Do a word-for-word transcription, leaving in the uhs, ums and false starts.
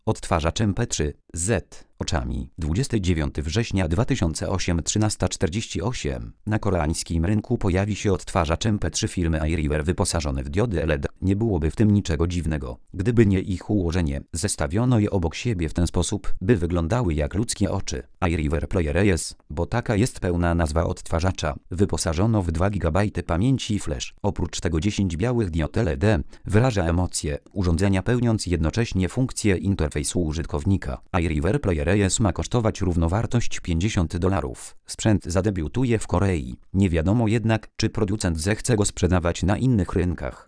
Odtwarzacz M P trzy Z oczami. dwudziestego dziewiątego września dwa tysiące ósmego trzynasta czterdzieści osiem. Na koreańskim rynku pojawi się odtwarzacz M P trzy firmy iRiver wyposażony w diody L E D. Nie byłoby w tym niczego dziwnego, gdyby nie ich ułożenie. Zestawiono je obok siebie w ten sposób, by wyglądały jak ludzkie oczy. iRiver Player E S, bo taka jest pełna nazwa odtwarzacza, wyposażono w dwa gigabajty pamięci flash. Oprócz tego dziesięć białych diod L E D wyraża emocje urządzenia, pełniąc jednocześnie funkcję interfejsu użytkownika. iRiver Player E S ma kosztować równowartość pięćdziesiąt dolarów. Sprzęt zadebiutuje w Korei. Nie wiadomo jednak, czy producent zechce go sprzedawać na innych rynkach.